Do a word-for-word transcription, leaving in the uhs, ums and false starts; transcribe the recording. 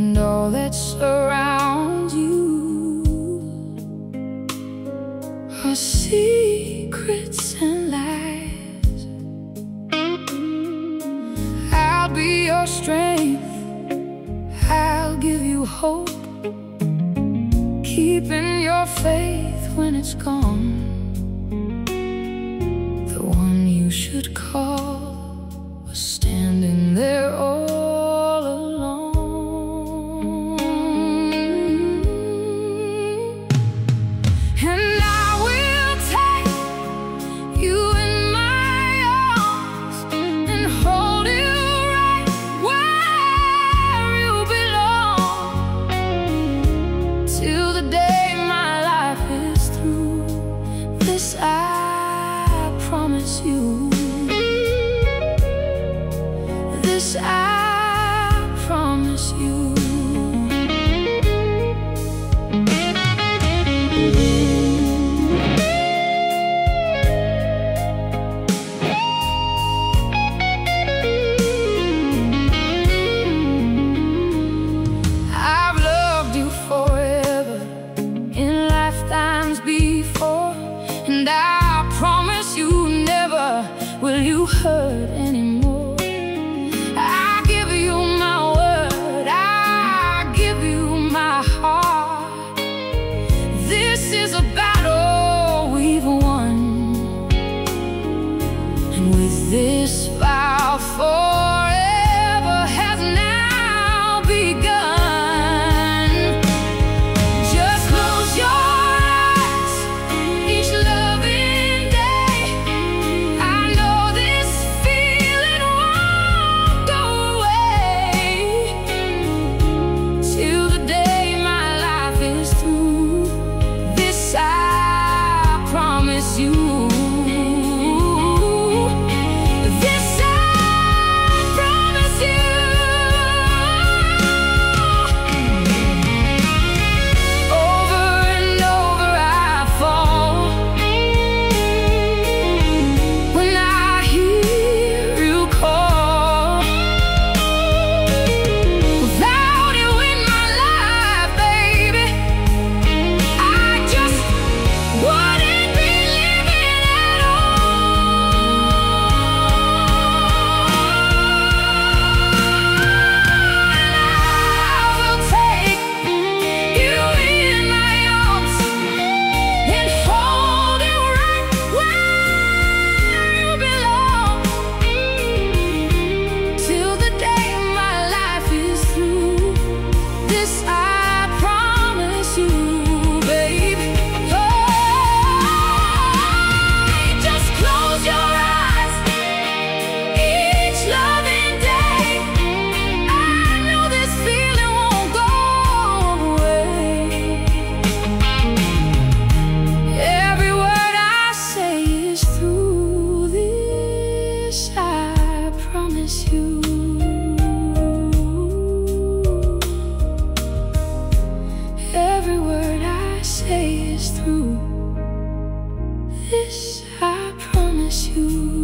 and all that surrounds you are secrets and lies. I'll be your strength, I'll give you hope, keeping your faith when it's gone. The one you should call was standing there all alone. And I will take you in my arms and hold you right where you belong, till the day my life is through. This I promise you. This I promise you. I've loved you forever in lifetimes before, and I promise you never will you hurt anymore. I give you my word, I give you my heart. This is a battle we've won, and with this vow forever has now begun. Just close your eyes each loving day. I know this feeling won't go away, till the day my life is through. This I promise you. This I promise you. Over and over I fall when I hear you call. Without you in my life, baby, I just wouldn't be living at all. I will take you in my arms and hold you right where you belong, till the day my life is through. This I promise you, babe. Oh, just close your eyes each loving day. I know this feeling won't go away. Every word I say is through. This I promise you. Every word I say is through. This I promise you.